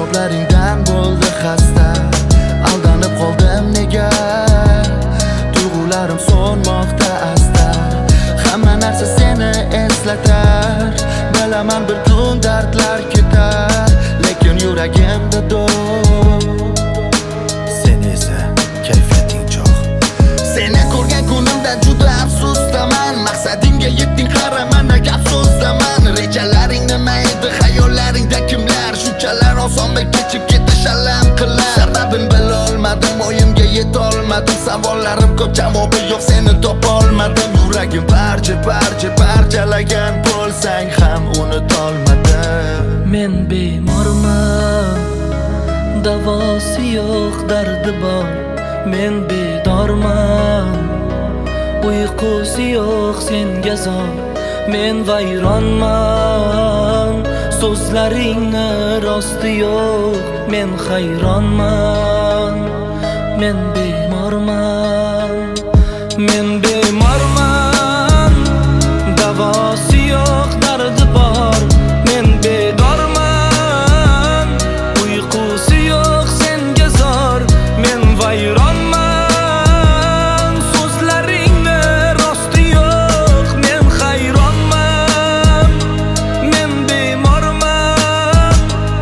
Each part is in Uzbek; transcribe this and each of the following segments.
gaplaringdan bo'ldi xasta. Aldanib qoldim nega? Tuyg'ularim so'nmoqda asta. Hamma narsa seni eslatar. Bilaman bir kun dardlar ketar, lekin yuragimda do'q. Sen esa kayfiyating cho'q. Seni ko'rgan kunimda juda afsusdaman. Maqsadingga yetding, qarama nega afsusdaman. Rejalaring nima edi, xayollaringda kimlar? Shunchalar osonmi kechib ketish alam qilar. Sababin bilolmadim, o'yimga yetolmadim. Savollarim ko'p, javobi yo'q, seni topolmadim. Yuragim parchalagan bo'lsang ham unutolmadim. Men bemorman, davosi yo'q, dardi bor. Men bedorman, uyqusi yo'q, senga zor. Men vayronman, so'zlaringni rosti yo'q. Men hayronman, men bemorman. Men bemorman, davosi yo'q, dardi bor. Men bedorman, uyqusi yo'q, senga zor. Men vayronman, so'zlaringni rosti yo'q. Men hayronman, men bemorman.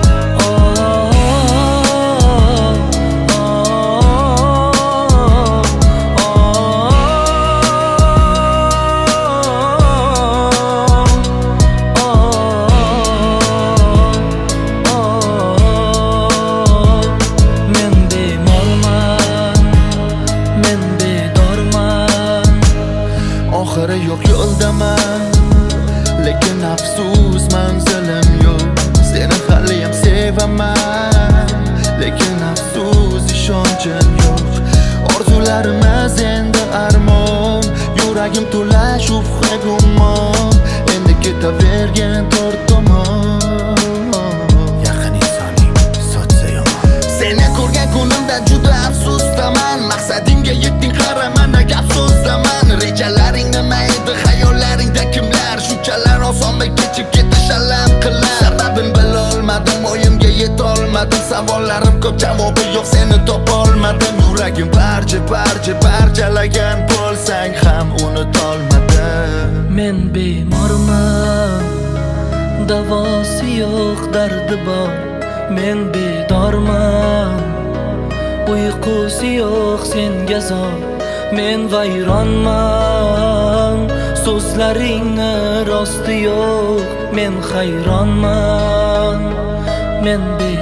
Oxiri yo'q yo'ldaman, lekin afsus manzilim yo'q. Seni haliyam sevaman, lekin afsus ishonchim yo'q. Orzularimiz endi armon, yuragim to'la shubha gumon. Endi ketavergan to'rt tomon. Yaqin insoning sochsa yomon. Seni ko'rgan kunimda juda afsusdaman. Maqsadingga yetding, qarama nega afsusdaman. Rejalaring nima edi, xayollaringda kimlar? Shunchalar osonmi kechib ketish alam qilar. Sababin bilolmadim, o'yimga yetolmadim. Savollarim ko'p, javobi yo'q, seni topolmadim. Yuragim parchalagan bo'lsang ham unutolmadim. Men bemorman, davosi yo'q, dardi bor. Men bedorman, uyqusi yo'q, senga zor. Men vayronman, so'zlaringni rosti yo'q. Men hayronman, men